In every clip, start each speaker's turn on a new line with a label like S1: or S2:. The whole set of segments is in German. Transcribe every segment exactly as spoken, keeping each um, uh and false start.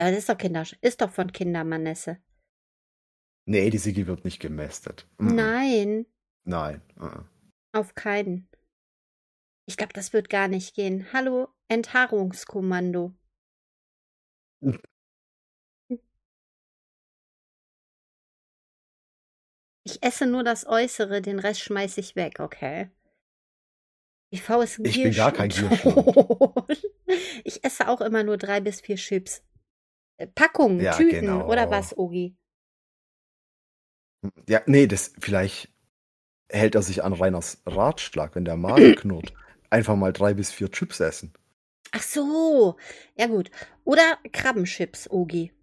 S1: Aber das ist doch Kinder, ist doch von Kindermanesse.
S2: Nee, die Sigi wird nicht gemästet. Mm-mm.
S1: Nein,
S2: Nein. Uh-uh.
S1: auf keinen. Ich glaube, das wird gar nicht gehen. Hallo, Enthaarungskommando. Ich esse nur das Äußere, den Rest schmeiße ich weg, okay? B V ist ein
S2: Ich bin gar kein
S1: Gierschlund.
S2: Gierschlund.
S1: Ich esse auch immer nur drei bis vier Chips. Äh, Packungen,
S2: Ja,
S1: Tüten oder
S2: genau.
S1: was, Ogi?
S2: Ja, nee, das vielleicht hält er sich an Reiners Ratschlag, wenn der Magen knurrt. Einfach mal drei bis vier Chips essen.
S1: Ach so, ja gut. Oder Krabbenchips, Ogi.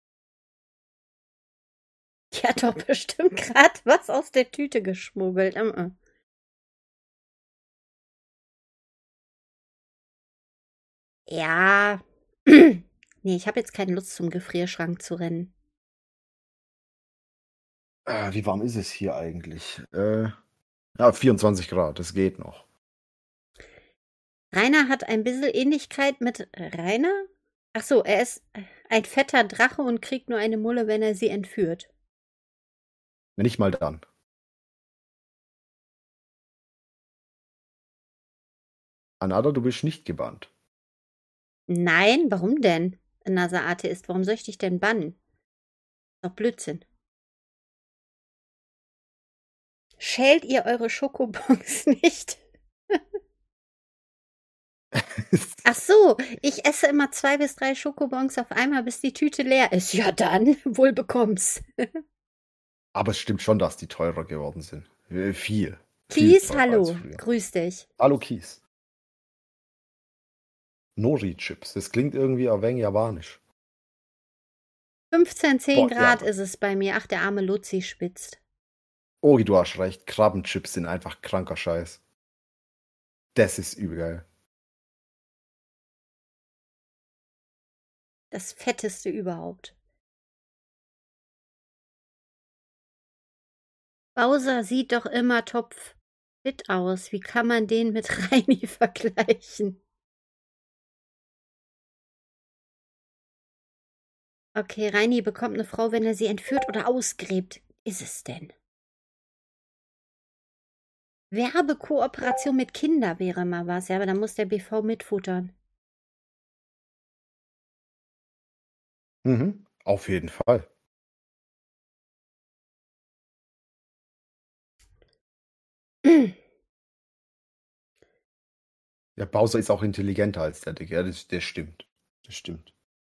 S1: Die hat doch bestimmt gerade was aus der Tüte geschmuggelt. Mm -mm. Ja. Nee, ich habe jetzt keine Lust, zum Gefrierschrank zu rennen.
S2: Äh, wie warm ist es hier eigentlich? Äh, ja, vierundzwanzig Grad, das geht noch.
S1: Rainer hat ein bisschen Ähnlichkeit mit Rainer? Ach so, er ist ein fetter Drache und kriegt nur eine Mulle, wenn er sie entführt.
S2: Nicht mal dann. Anada, du bist nicht gebannt.
S1: Nein, warum denn? Nasa-Atheist, warum soll ich dich denn bannen? Doch Blödsinn. Schält ihr eure Schokobons nicht? Ach so, ich esse immer zwei bis drei Schokobons auf einmal, bis die Tüte leer ist. Ja dann, wohl bekomm's.
S2: Aber es stimmt schon, dass die teurer geworden sind. Äh, Viel. Viel
S1: Kies,
S2: teurer als
S1: hallo,
S2: früher.
S1: grüß dich.
S2: Hallo Kies. Nori-Chips, das klingt irgendwie ein wenig japanisch.
S1: fünfzehn, zehn
S2: Boah, ja.
S1: Grad ist es bei mir. Ach, der arme Luzi spitzt.
S2: Ogi, du hast recht. Krabbenchips sind einfach kranker Scheiß. Das ist übel geil.
S1: Das Fetteste überhaupt. Bowser sieht doch immer topfit aus. Wie kann man den mit Reini vergleichen? Okay, Reini bekommt eine Frau, wenn er sie entführt oder ausgräbt. Ist es denn? Werbekooperation mit Kinder wäre mal was, ja, aber dann muss der B V mitfuttern.
S2: Mhm, auf jeden Fall. Der Bowser ist auch intelligenter als der Dick. Ja, das, das stimmt. Das stimmt.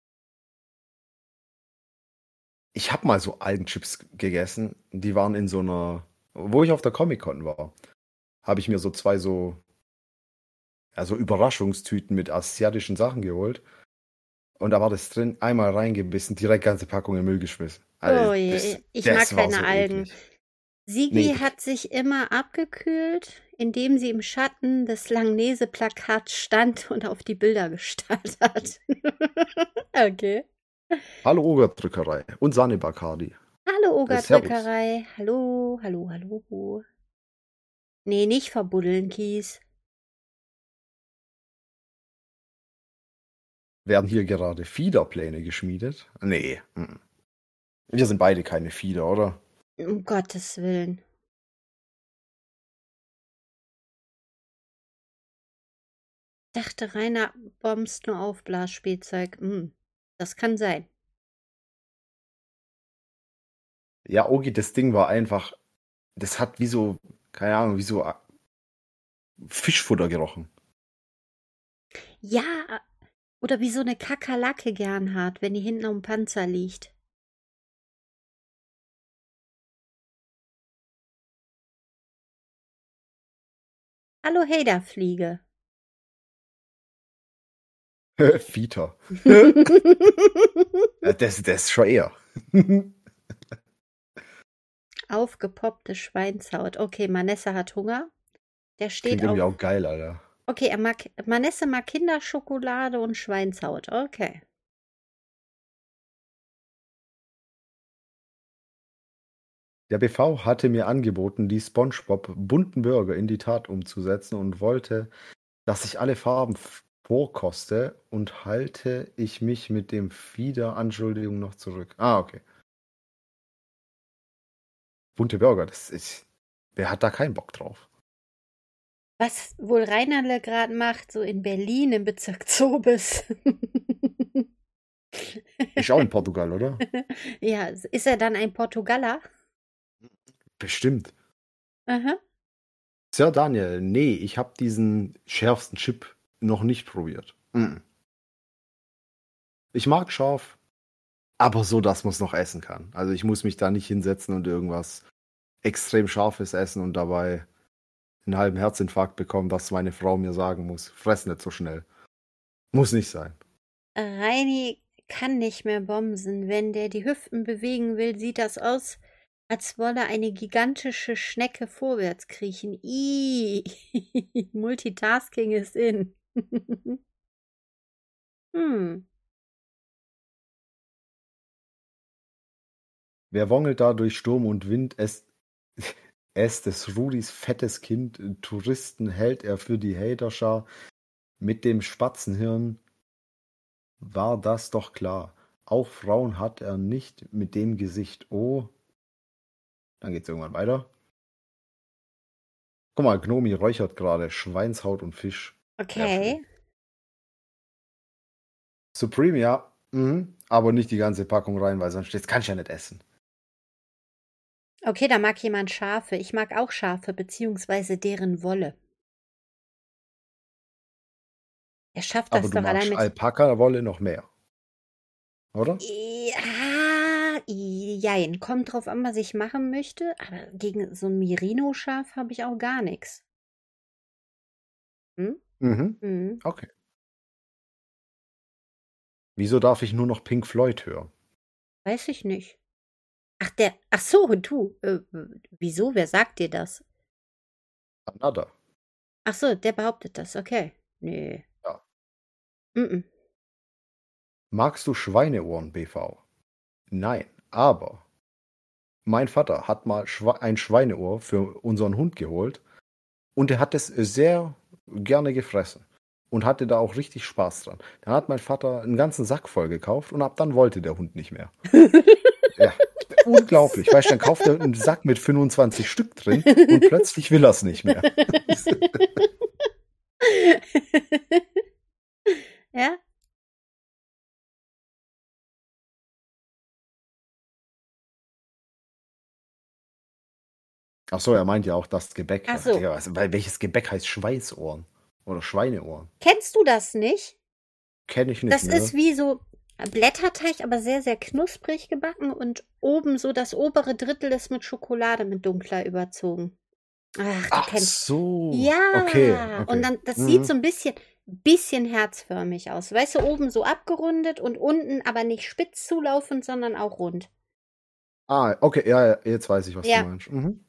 S2: Ich habe mal so Algenchips gegessen. Die waren in so einer, wo ich auf der Comic-Con war, habe ich mir so zwei so, ja, so Überraschungstüten mit asiatischen Sachen geholt. Und da war das drin, einmal reingebissen, direkt ganze Packung in den Müll geschmissen. Also
S1: Oh je,
S2: das,
S1: ich mag
S2: das war
S1: keine
S2: so
S1: Algen.
S2: eklig.
S1: Sigi
S2: Nee,
S1: hat sich immer abgekühlt, indem sie im Schatten des Langnese-Plakats stand und auf die Bilder gestarrt hat. Okay.
S2: hallo Ogerdrückerei und Sahne Bacardi.
S1: Hallo,
S2: Äh, Servus.
S1: Ogerdrückerei. Hallo, hallo, hallo. Nee, nicht verbuddeln, Kies.
S2: Werden hier gerade Fiederpläne geschmiedet? Nee. mm. Wir sind beide keine Fieder, oder?
S1: Um Gottes Willen. Dachte, Rainer bombst nur Aufblasspielzeug. Hm, das kann sein.
S2: Ja, Ogi, das Ding war einfach, das hat wie so, keine Ahnung, wie so äh, Fischfutter gerochen.
S1: Ja, oder wie so eine Kakerlake gern hat, wenn die hinten am Panzer liegt. Hallo, Haderfliege.
S2: Fieter. Ja, das, das ist schon eher.
S1: Aufgepoppte Schweinshaut. Okay, Manessa hat Hunger. Der steht
S2: Klingt irgendwie
S1: auf.
S2: auch geil, Alter.
S1: Okay, er mag. Manessa mag Kinderschokolade und Schweinshaut. Okay.
S2: Der B V hatte mir angeboten, die SpongeBob bunten Burger in die Tat umzusetzen und wollte, dass ich alle Farben vorkoste und halte ich mich mit dem Vieh der Anschuldigung noch zurück. Ah, okay. Bunte Burger, das ist. Wer hat da keinen Bock drauf?
S1: Was wohl Reinerle gerade macht, so in Berlin im Bezirk Zobis.
S2: Ist auch in Portugal, oder?
S1: Ja, ist er dann ein Portugaler?
S2: Bestimmt.
S1: Aha.
S2: Sir Daniel, nee, ich habe diesen schärfsten Chip noch nicht probiert. Mm. Ich mag scharf, aber so, dass man es noch essen kann. Also ich muss mich da nicht hinsetzen und irgendwas extrem Scharfes essen und dabei einen halben Herzinfarkt bekommen, was meine Frau mir sagen muss. Fress nicht so schnell. Muss nicht sein.
S1: Reini kann nicht mehr bomsen. Wenn der die Hüften bewegen will, sieht das aus, als wolle eine gigantische Schnecke vorwärts kriechen. Ih, Multitasking ist in. hm.
S2: Wer wongelt da durch Sturm und Wind, es, es des Rudis fettes Kind, Touristen hält er für die Haterschar, mit dem Spatzenhirn war das doch klar. Auch Frauen hat er nicht mit dem Gesicht. Oh. Dann geht's irgendwann weiter. Guck mal, Gnomi räuchert gerade Schweinshaut und Fisch.
S1: Okay.
S2: Supreme, ja. Mhm. Aber nicht die ganze Packung rein, weil sonst das kann ich ja nicht essen.
S1: Okay, da mag jemand Schafe. Ich mag auch Schafe, beziehungsweise deren Wolle. Er schafft das
S2: Aber du
S1: doch allein
S2: magst
S1: mit.
S2: Alpaka-Wolle noch mehr. Oder?
S1: Ja, jein. Kommt drauf an, was ich machen möchte. Aber gegen so ein Merino-Schaf habe ich auch gar nichts. Hm?
S2: Mhm.
S1: Hm.
S2: Okay. Wieso darf ich nur noch Pink Floyd hören?
S1: Weiß ich nicht. Ach, der. Ach so, du. Äh, wieso? Wer sagt dir das?
S2: Another.
S1: Ach so, der behauptet das. Okay. Nee.
S2: Ja.
S1: Mm-mm.
S2: Magst du Schweineohren, B V? Nein, aber mein Vater hat mal Schwe ein Schweineohr für unseren Hund geholt und er hat es sehr gerne gefressen und hatte da auch richtig Spaß dran. Dann hat mein Vater einen ganzen Sack voll gekauft und ab dann wollte der Hund nicht mehr. Ja, unglaublich. Weißt du, dann kauft er einen Sack mit fünfundzwanzig Stück drin und plötzlich will er es nicht mehr.
S1: Ja?
S2: Ach so, er meint ja auch das Gebäck.
S1: Ach so.
S2: Digga, was, weil welches Gebäck heißt Schweißohren? Oder Schweineohren?
S1: Kennst du das nicht?
S2: Kenne ich nicht,
S1: Das
S2: ne?
S1: ist wie so Blätterteig, aber sehr, sehr knusprig gebacken und oben so das obere Drittel ist mit Schokolade mit dunkler überzogen. Ach, du
S2: Ach
S1: kennst.
S2: so.
S1: Ja,
S2: Okay, okay.
S1: und dann, das
S2: Mhm.
S1: sieht so ein bisschen, bisschen herzförmig aus. Weißt du, oben so abgerundet und unten aber nicht spitz zulaufend, sondern auch rund.
S2: Ah, okay, ja, ja, jetzt weiß ich, was
S1: Ja.
S2: du meinst. Mhm.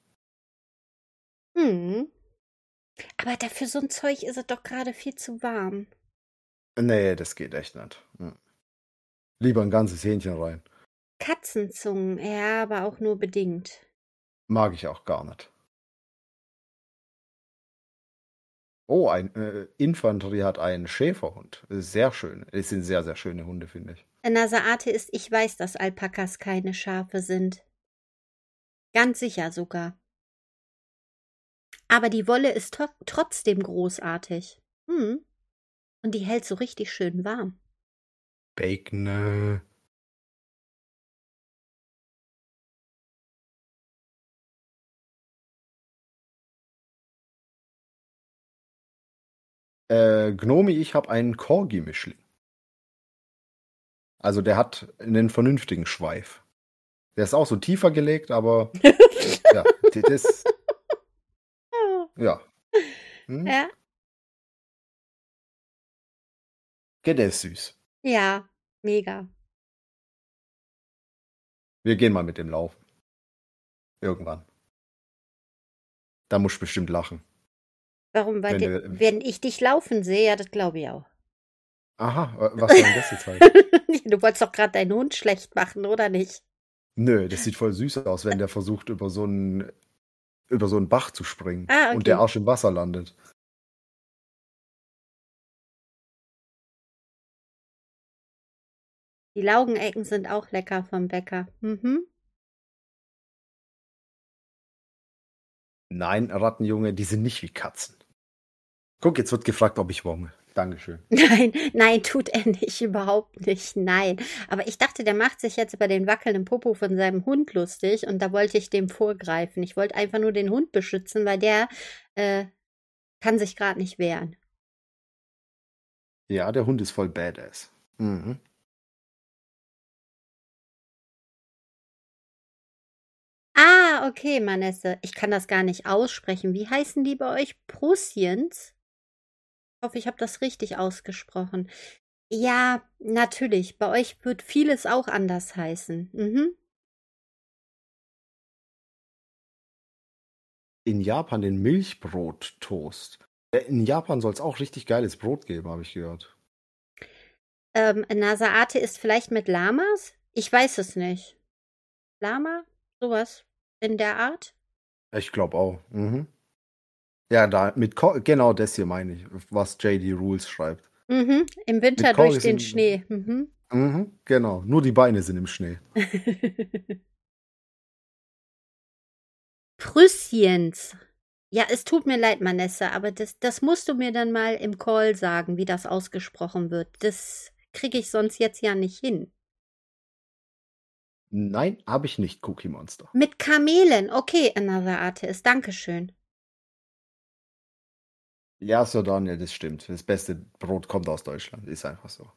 S1: Hm. Aber dafür so ein Zeug ist es doch gerade viel zu warm.
S2: Nee, das geht echt nicht. Hm. Lieber ein ganzes Hähnchen rein.
S1: Katzenzungen, ja, aber auch nur bedingt.
S2: Mag ich auch gar nicht. Oh, ein äh, Infanterie hat einen Schäferhund. Sehr schön. Es sind sehr, sehr schöne Hunde, finde ich.
S1: Nasaate ist, ich weiß, dass Alpakas keine Schafe sind. Ganz sicher sogar. Aber die Wolle ist to- trotzdem großartig. Hm. Und die hält so richtig schön warm.
S2: Bacon. Äh. Äh, Gnomi, ich habe einen Corgi-Mischling. Also der hat einen vernünftigen Schweif. Der ist auch so tiefer gelegt, aber ja, das, ja. Hm?
S1: Ja.
S2: Der ist süß.
S1: Ja, mega.
S2: Wir gehen mal mit dem laufen. Irgendwann. Da musst du bestimmt lachen.
S1: Warum? Weil
S2: Wenn
S1: di-
S2: du-
S1: wenn ich dich laufen sehe, ja, das glaube ich auch.
S2: Aha, wa- was soll denn das jetzt heißen?
S1: Du wolltest doch gerade deinen Hund schlecht machen, oder nicht?
S2: Nö, das sieht voll süß aus, wenn der versucht, über so einen, über so einen Bach zu springen
S1: Ah, okay.
S2: und der Arsch im Wasser landet.
S1: Die Laugenecken sind auch lecker vom Bäcker. Mhm.
S2: Nein, Rattenjunge, die sind nicht wie Katzen. Guck, jetzt wird gefragt, ob ich womme. Dankeschön.
S1: Nein, nein, tut er nicht, überhaupt nicht, nein. Aber ich dachte, der macht sich jetzt über den wackelnden Popo von seinem Hund lustig und da wollte ich dem vorgreifen. Ich wollte einfach nur den Hund beschützen, weil der äh, kann sich gerade nicht wehren.
S2: Ja, der Hund ist voll badass. Mhm.
S1: Ah, okay, Manesse. Ich kann das gar nicht aussprechen. Wie heißen die bei euch? Prussiens? Ich hoffe, ich habe das richtig ausgesprochen. Ja, natürlich. Bei euch wird vieles auch anders heißen. Mhm.
S2: In Japan den Milchbrot-Toast. Äh, In Japan soll es auch richtig geiles Brot geben, habe ich gehört.
S1: Ähm, Nasaate ist vielleicht mit Lamas? Ich weiß es nicht. Lama? Sowas in der Art?
S2: Ich glaube auch. Mhm. Ja, da mit Ko genau das hier meine ich, was J D Rules schreibt.
S1: Mhm. Im Winter
S2: Mit
S1: durch
S2: Corgis
S1: den
S2: in,
S1: Schnee. Mhm.
S2: mhm, genau. Nur die Beine sind im Schnee.
S1: Prüssiens. Ja, es tut mir leid, Manessa, aber das, das musst du mir dann mal im Call sagen, wie das ausgesprochen wird. Das kriege ich sonst jetzt ja nicht hin.
S2: Nein, habe ich nicht, Cookie Monster.
S1: Mit Kamelen. Okay, Another Artist. Dankeschön.
S2: Ja, so Daniel, das stimmt. Das beste Brot kommt aus Deutschland. Ist einfach so.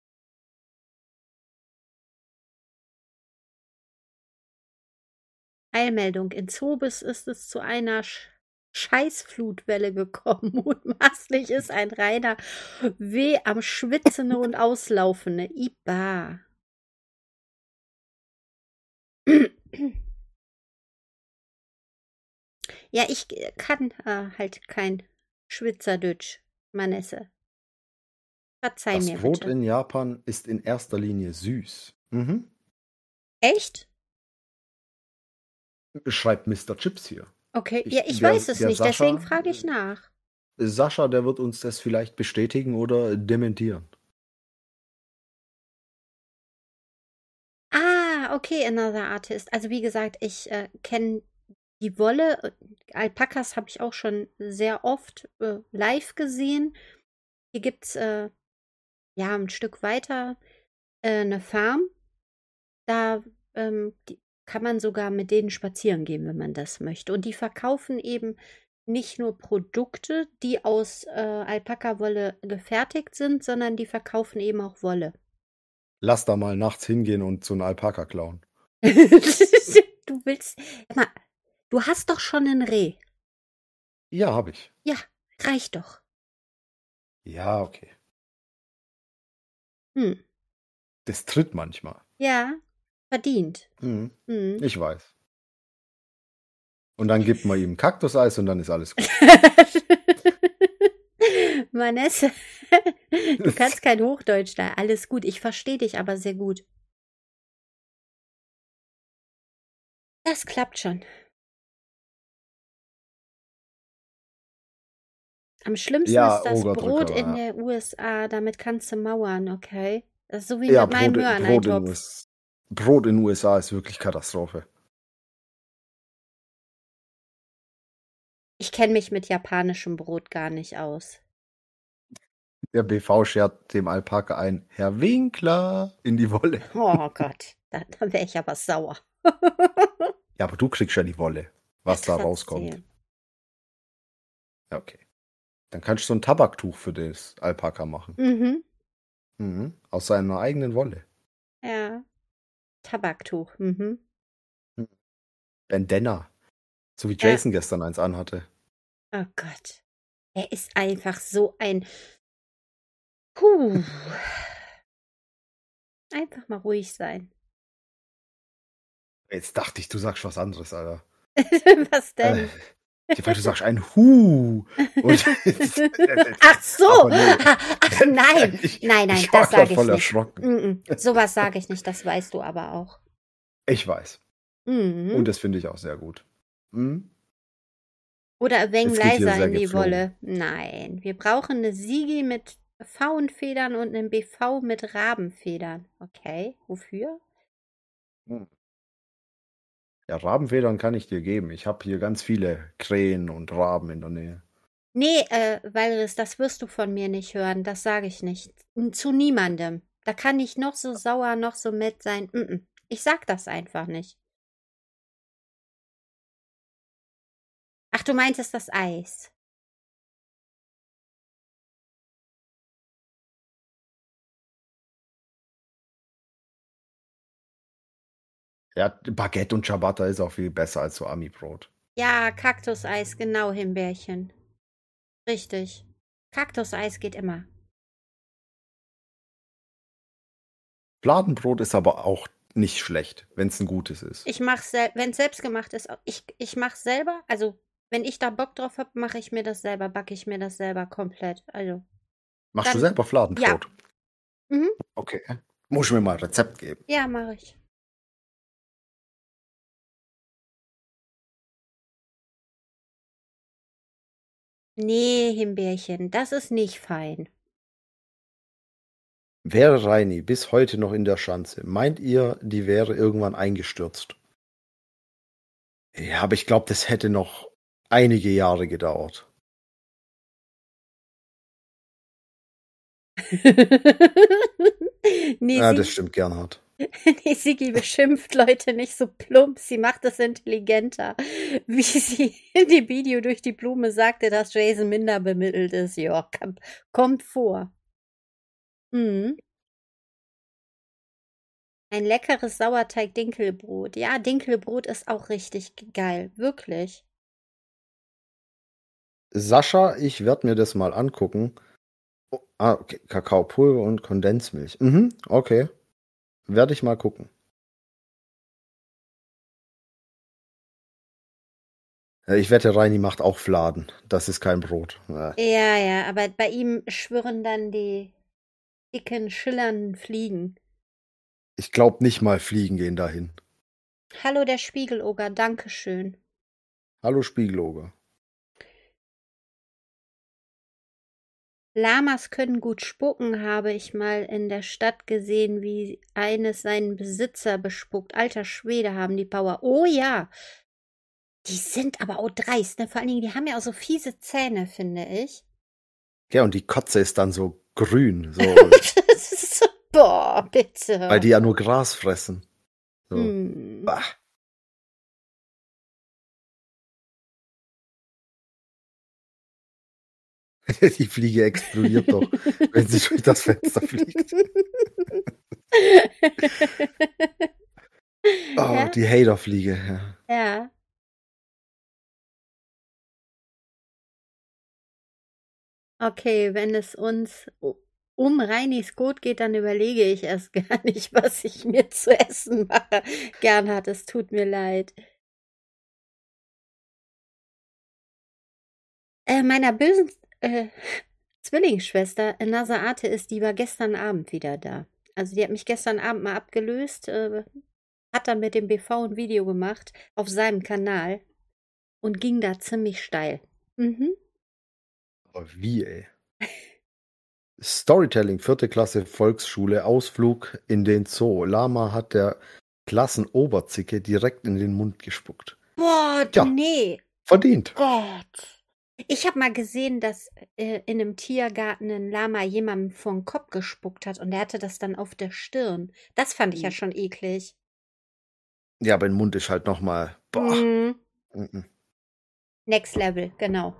S1: Eilmeldung. In Zobis ist es zu einer Sch Scheißflutwelle gekommen. Mutmaßlich ist ein reiner Weh am Schwitzende und Auslaufende. Iba. Ja, ich kann äh, halt kein Schwitzerdütsch, Manesse. Verzeih
S2: Das
S1: mir
S2: Brot
S1: bitte.
S2: in Japan ist in erster Linie süß. Mhm.
S1: Echt?
S2: Schreibt Mister Chips hier.
S1: Okay,
S2: Ich,
S1: ja, ich
S2: der,
S1: weiß es
S2: der
S1: nicht,
S2: Sascha,
S1: deswegen frage ich nach.
S2: Sascha, der wird uns das vielleicht bestätigen oder dementieren.
S1: Ah, okay, Another Artist. Also wie gesagt, ich äh, kenne die Wolle. Alpakas habe ich auch schon sehr oft äh, live gesehen. Hier gibt es äh, ja ein Stück weiter äh, eine Farm. Da ähm, die, kann man sogar mit denen spazieren gehen, wenn man das möchte. Und die verkaufen eben nicht nur Produkte, die aus äh, Alpaka-Wolle gefertigt sind, sondern die verkaufen eben auch Wolle.
S2: Lass da mal nachts hingehen und so einen Alpaka klauen.
S1: Du willst. Mal, du hast doch schon ein Reh.
S2: Ja, habe ich.
S1: Ja, reicht doch.
S2: Ja, okay.
S1: Hm.
S2: Das tritt manchmal.
S1: Ja, verdient.
S2: Mhm.
S1: Hm.
S2: Ich weiß. Und dann gibt man ihm Kaktuseis und dann ist alles gut.
S1: Vanessa, du kannst kein Hochdeutsch da. Alles gut. Ich verstehe dich aber sehr gut. Das klappt schon. Am schlimmsten
S2: Ja,
S1: ist das Brot
S2: Ogerdrücker,
S1: in
S2: ja.
S1: der U S A. Damit kannst du mauern, okay? Das ist so wie
S2: Ja,
S1: mit meinem
S2: Brot, Brot, in
S1: Möhreneintopf.
S2: US, Brot in U S A ist wirklich Katastrophe.
S1: Ich kenne mich mit japanischem Brot gar nicht aus.
S2: Der B V schert dem Alpaka ein Herr Winkler in die Wolle.
S1: Oh Gott, da, da wäre ich aber sauer.
S2: Ja, aber du kriegst ja die Wolle, was da rauskommt.
S1: Trotzdem.
S2: Ja, okay. Dann kannst du so ein Tabaktuch für das Alpaka machen.
S1: Mhm.
S2: Mhm. Aus seiner eigenen Wolle.
S1: Ja. Tabaktuch. Mhm.
S2: Bandana. So wie
S1: Ja.
S2: Jason gestern eins anhatte.
S1: Oh Gott. Er ist einfach so ein. Puh. Einfach mal ruhig sein.
S2: Jetzt dachte ich, du sagst was anderes, Alter.
S1: Was denn?
S2: Äh, weil du sagst ein Hu. Und
S1: Ach so.
S2: Aber nee.
S1: Ach nein.
S2: Ich-
S1: nein, nein,
S2: ich war
S1: das
S2: grad
S1: sage ich
S2: voll
S1: nicht.
S2: erschrocken.
S1: Mm -mm. Sowas sage ich nicht, das weißt du aber auch.
S2: Ich weiß.
S1: Mhm.
S2: Und das finde ich auch sehr gut. Mhm.
S1: Oder ein wenig
S2: Jetzt geht hier
S1: leiser
S2: sehr
S1: in die
S2: geflogen.
S1: Wolle. Nein, wir brauchen eine Sigi mit Faunfedern und einen B V mit Rabenfedern. Okay, wofür?
S2: Hm. Ja, Rabenfedern kann ich dir geben. Ich habe hier ganz viele Krähen und Raben in der Nähe.
S1: Nee, äh, Valris, das wirst du von mir nicht hören. Das sage ich nicht. N- Zu niemandem. Da kann ich noch so sauer, noch so nett sein. Mm-mm. Ich sag das einfach nicht. Ach, du meintest das Eis.
S2: Ja, Baguette und Ciabatta ist auch viel besser als so Ami-Brot.
S1: Ja, Kaktuseis, genau, Himbeerchen. Richtig. Kaktuseis geht immer.
S2: Fladenbrot ist aber auch nicht schlecht, wenn es ein gutes ist.
S1: Ich mach's sel wenn es selbstgemacht ist. Ich, ich mach's selber. Also, wenn ich da Bock drauf habe, mache ich mir das selber, backe ich mir das selber komplett. Also,
S2: Machst du
S1: dann,
S2: selber
S1: ja.
S2: Fladenbrot?
S1: Mhm.
S2: Okay. Muss ich mir mal ein Rezept geben.
S1: Ja, mache ich. Nee, Himbeerchen, das ist nicht fein.
S2: Wäre Reini bis heute noch in der Schanze, meint ihr, die wäre irgendwann eingestürzt? Ja, aber ich glaube, das hätte noch einige Jahre gedauert.
S1: Nee,
S2: Ja, das
S1: sie,
S2: stimmt, Gernhard.
S1: nee, Sigi beschimpft Leute nicht so plump. Sie macht es intelligenter. Wie sie in dem Video durch die Blume sagte, dass Jason minder bemittelt ist. Ja, kam- kommt vor. Mhm. Ein leckeres Sauerteig-Dinkelbrot. Ja, Dinkelbrot ist auch richtig g- geil. Wirklich.
S2: Sascha, ich werde mir das mal angucken. Oh, ah, okay. Kakaopulver und Kondensmilch. Mhm, okay. Werde ich mal gucken. Ja, ich wette, Reini macht auch Fladen. Das ist kein Brot. Ja.
S1: Ja, ja, aber bei ihm schwirren dann die dicken, schillernden Fliegen.
S2: Ich glaube nicht mal Fliegen gehen dahin.
S1: Hallo, der Spiegeloger, Dankeschön.
S2: Hallo Spiegeloger.
S1: Lamas können gut spucken, habe ich mal in der Stadt gesehen, wie eines seinen Besitzer bespuckt. Alter Schwede, haben die Power. Oh ja, die sind aber auch dreist, ne? Vor allen Dingen, die haben ja auch so fiese Zähne, finde ich.
S2: Ja, und die Kotze ist dann so grün, so,
S1: Das ist so, boah,
S2: weil
S1: bitte.
S2: die ja nur Gras fressen. So.
S1: Hm.
S2: Bah. Die Fliege explodiert doch, wenn sie durch das Fenster fliegt. Oh,
S1: Ja,
S2: die Haterfliege. Ja.
S1: ja. Okay, wenn es uns u- um Reinis gut geht, dann überlege ich erst gar nicht, was ich mir zu essen mache. Gernhard, es tut mir leid. Äh, meiner bösen äh, Zwillingsschwester, äh, Nasaate ist, die war gestern Abend wieder da. Also die hat mich gestern Abend mal abgelöst, äh, hat dann mit dem B V ein Video gemacht auf seinem Kanal und ging da ziemlich steil. Mhm.
S2: Aber wie, ey? Storytelling, vierte Klasse Volksschule, Ausflug in den Zoo. Lama hat der Klassenoberzicke direkt in den Mund gespuckt.
S1: Boah,
S2: Tja,
S1: nee.
S2: verdient.
S1: Gott. Ich habe mal gesehen, dass äh, in einem Tiergarten ein Lama jemandem vor den Kopf gespuckt hat und der hatte das dann auf der Stirn. Das fand ich ja schon eklig.
S2: Ja, aber im Mund ist halt nochmal. Boah.
S1: Mm,
S2: Mhm.
S1: next Level, genau.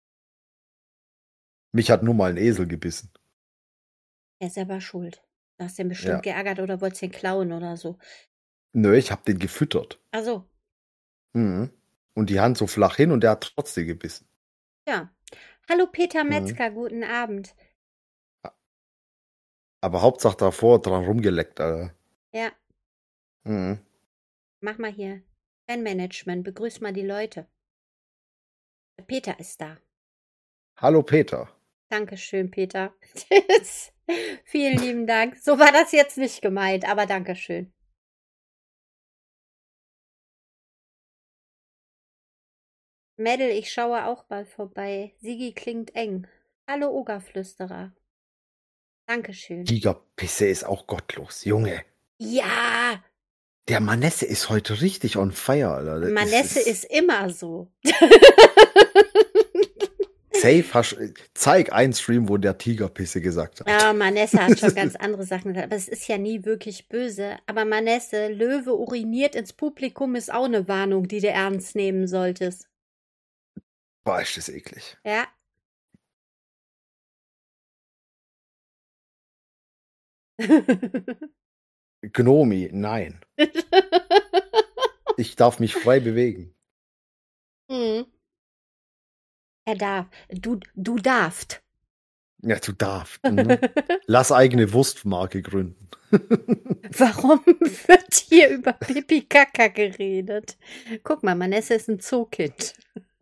S2: Mich hat nur mal ein Esel gebissen.
S1: Er ist selber schuld. Du hast den bestimmt
S2: Ja.
S1: geärgert oder wolltest den klauen oder so.
S2: Nö, ich hab den gefüttert.
S1: Also,
S2: Mhm. Und die Hand so flach hin und der hat trotzdem gebissen.
S1: ja. Hallo Peter
S2: Mhm.
S1: Metzger, guten Abend.
S2: Aber Hauptsache davor dran rumgeleckt, Alter.
S1: Ja,
S2: Mhm.
S1: mach mal hier. Fanmanagement, begrüß mal die Leute. Der Peter ist da.
S2: Hallo Peter.
S1: Dankeschön, Peter. Vielen lieben Dank. So war das jetzt nicht gemeint, aber Dankeschön. Mädel, ich schaue auch mal vorbei. Sigi klingt eng. Hallo Ogerflüsterer. Dankeschön.
S2: Tigerpisse ist auch gottlos. Junge,
S1: Ja,
S2: der Manesse ist heute richtig on fire, Alter. Das
S1: Manesse ist immer so.
S2: Safe, hast, zeig einen Stream, wo der Tigerpisse gesagt hat.
S1: Ja, Manesse hat schon ganz andere Sachen gesagt, aber es ist ja nie wirklich böse. Aber Manesse, Löwe uriniert ins Publikum, ist auch eine Warnung, die du ernst nehmen solltest.
S2: Boah, ist das eklig.
S1: Ja.
S2: Gnomi, nein. Ich darf mich frei bewegen.
S1: Mhm. Er darf. Du, du darfst.
S2: Ja, du darfst. Mhm. Lass eigene Wurstmarke gründen.
S1: Warum wird hier über Pipi Kaka geredet? Guck mal, Manesse ist ein Zookind.